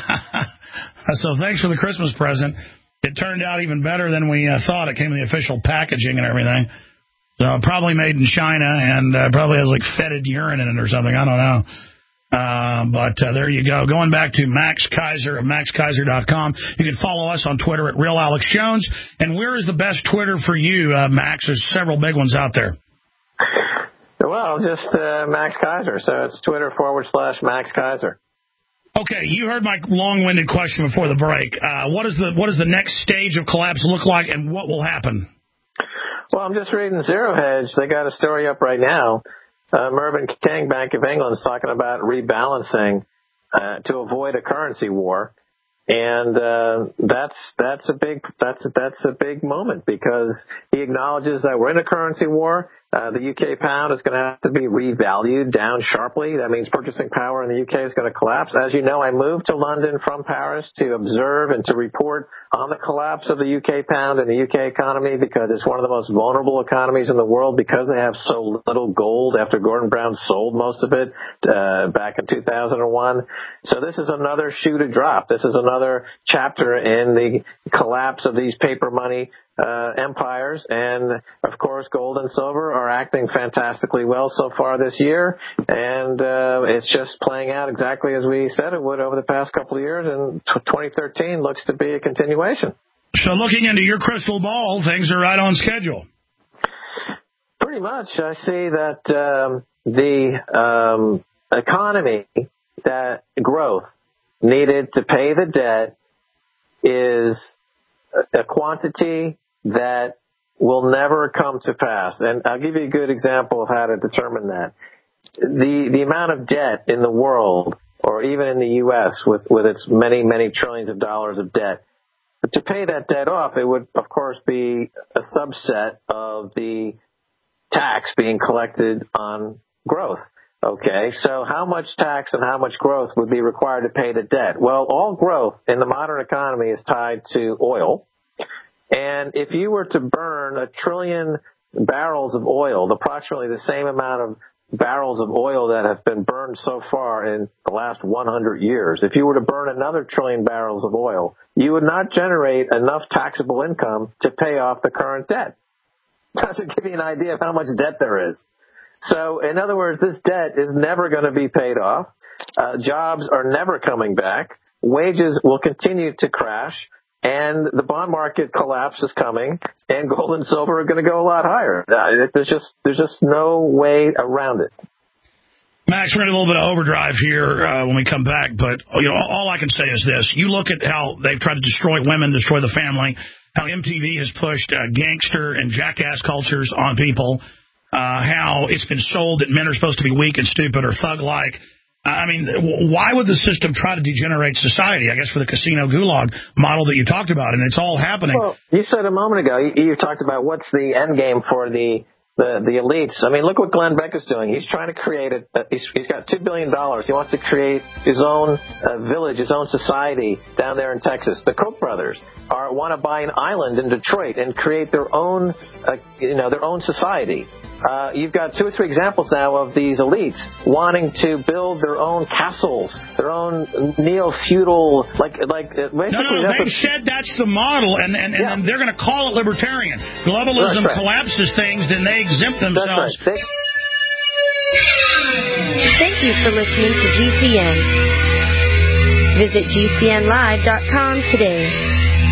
So thanks for the Christmas present. It turned out even better than we thought. It came in the official packaging and everything. So probably made in China and probably has like fetid urine in it or something. I don't know. But there you go. Going back to Max Kaiser of MaxKaiser.com. You can follow us on Twitter at Real Alex Jones. And where is the best Twitter for you, Max? There's several big ones out there. Well, just Max Kaiser. So it's Twitter/Max Kaiser. Okay, you heard my long-winded question before the break. What does the next stage of collapse look like, and what will happen? Well, I'm just reading Zero Hedge. They got a story up right now. Mervyn King, Bank of England, is talking about rebalancing to avoid a currency war, and that's a big moment, because he acknowledges that we're in a currency war. The UK pound is going to have to be revalued down sharply. That means purchasing power in the UK is going to collapse. As you know, I moved to London from Paris to observe and to report on the collapse of the UK pound and the UK economy, because it's one of the most vulnerable economies in the world, because they have so little gold after Gordon Brown sold most of it back in 2001. So this is another shoe to drop. This is another chapter in the collapse of these paper money empires, and of course gold and silver are acting fantastically well so far this year, and it's just playing out exactly as we said it would over the past couple of years, and 2013 looks to be a continuation. So looking into your crystal ball, things are right on schedule. Pretty much. I see that the economy, that growth needed to pay the debt, is a quantity that will never come to pass. And I'll give you a good example of how to determine that. The amount of debt in the world, or even in the U.S. with its many, many trillions of dollars of debt, to pay that debt off, it would, of course, be a subset of the tax being collected on growth. Okay, so how much tax and how much growth would be required to pay the debt? Well, all growth in the modern economy is tied to oil. And if you were to burn 1 trillion barrels of oil, approximately the same amount of barrels of oil that have been burned so far in the last 100 years, if you were to burn another 1 trillion barrels of oil, you would not generate enough taxable income to pay off the current debt. That should give you an idea of how much debt there is. So, in other words, this debt is never going to be paid off. Jobs are never coming back. Wages will continue to crash. And the bond market collapse is coming, and gold and silver are going to go a lot higher. There's just no way around it. Max, we're in a little bit of overdrive here when we come back, but all I can say is this. You look at how they've tried to destroy women, destroy the family, how MTV has pushed gangster and jackass cultures on people, how it's been sold that men are supposed to be weak and stupid or thug-like. I mean, why would the system try to degenerate society? I guess for the casino gulag model that you talked about, and it's all happening. Well, you said a moment ago, you talked about what's the end game for the elites. I mean, look what Glenn Beck is doing. He's trying to create he's got $2 billion. He wants to create his own village, his own society down there in Texas. The Koch brothers want to buy an island in Detroit and create their own, their own society. you've got 2 or 3 examples now of these elites wanting to build their own castles, their own neo-feudal, basically. No, they've said that's the model, and they're going to call it libertarian. Globalism collapses things, then they exempt themselves. That's right. Thank you for listening to GCN. Visit GCNlive.com today.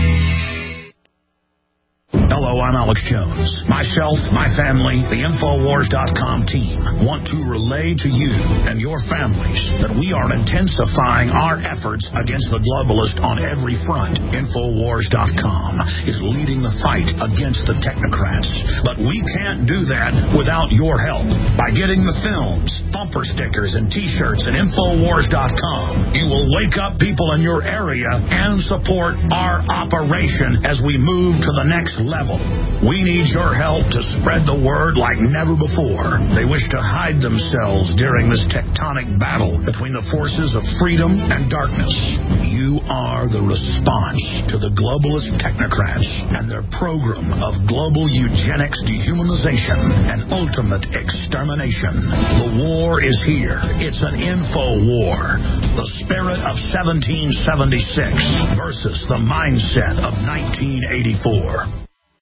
Hello, I'm Alex Jones. Myself, my family, the Infowars.com team want to relay to you and your families that we are intensifying our efforts against the globalist on every front. Infowars.com is leading the fight against the technocrats. But we can't do that without your help. By getting the films, bumper stickers, and T-shirts at Infowars.com, you will wake up people in your area and support our operation as we move to the next level. We need your help to spread the word like never before. They wish to hide themselves during this tectonic battle between the forces of freedom and darkness. You are the response to the globalist technocrats and their program of global eugenics, dehumanization, and ultimate extermination. The war is here. It's an info war. The spirit of 1776 versus the mindset of 1984.